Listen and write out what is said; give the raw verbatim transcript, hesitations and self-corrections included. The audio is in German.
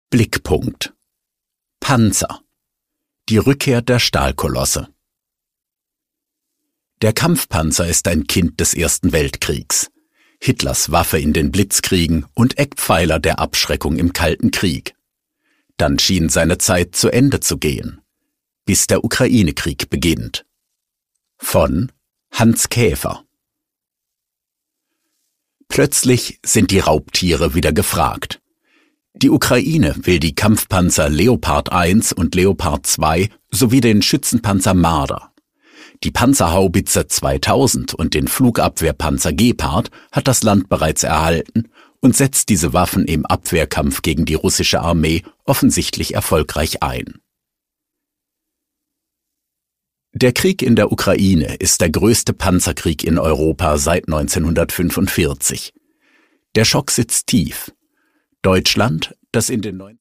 Blickpunkt. Panzer. Die Rückkehr der Stahlkolosse. Der Kampfpanzer ist ein Kind des Ersten Weltkriegs, Hitlers Waffe in den Blitzkriegen und Eckpfeiler der Abschreckung im Kalten Krieg. Dann schien seine Zeit zu Ende zu gehen, bis der Ukraine-Krieg beginnt. Von Hans Käfer. Plötzlich sind die Raubtiere wieder gefragt. Die Ukraine will die Kampfpanzer Leopard eins und Leopard zwei sowie den Schützenpanzer Marder. Die Panzerhaubitze zweitausend und den Flugabwehrpanzer Gepard hat das Land bereits erhalten und setzt diese Waffen im Abwehrkampf gegen die russische Armee offensichtlich erfolgreich ein. Der Krieg in der Ukraine ist der größte Panzerkrieg in Europa seit neunzehnhundertfünfundvierzig. Der Schock sitzt tief. Deutschland, das in den